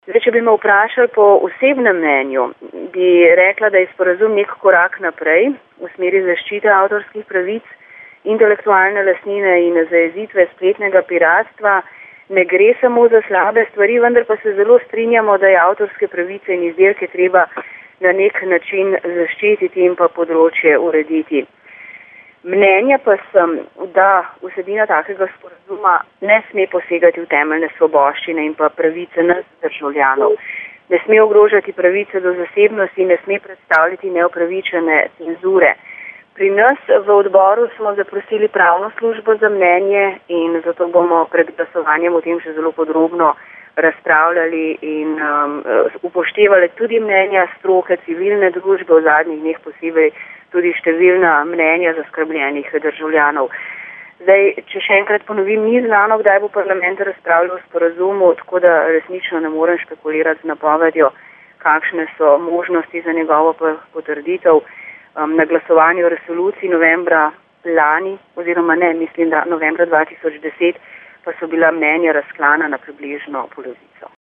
Zdaj, če bi me vprašali po osebnem mnenju, bi rekla, da je sporazum nek korak naprej v smeri zaščite avtorskih pravic, intelektualne lastnine in zajezitve spletnega piratstva. Ne gre samo za slabe stvari, vendar pa se zelo strinjamo, da je avtorske pravice in izdelke treba na nek način zaščititi in pa področje urediti. Mnenja pa sem, da vsebina takega sporazuma ne sme posegati v temeljne svoboščine in pa pravice nas državljanov. Ne sme ogrožati pravice do zasebnosti, ne sme predstavljati neupravičene cenzure. Pri nas v odboru smo zaprosili pravno službo za mnenje in zato bomo pred glasovanjem o tem še zelo podrobno razpravljali in upoštevali tudi mnenja stroke, civilne družbe, v zadnjih dneh posebej tudi številna mnenja zaskrbljenih državljanov. Zdaj, če še enkrat ponovim, ni znano, kdaj bo parlament razpravljal o sporazumu, tako da resnično ne morem špekulirati z napovedjo, kakšne so možnosti za njegovo potrditev. Na glasovanju o resoluciji novembra lani, oziroma ne, mislim, da novembra 2010, pa so bila mnenja razklana na približno polovico.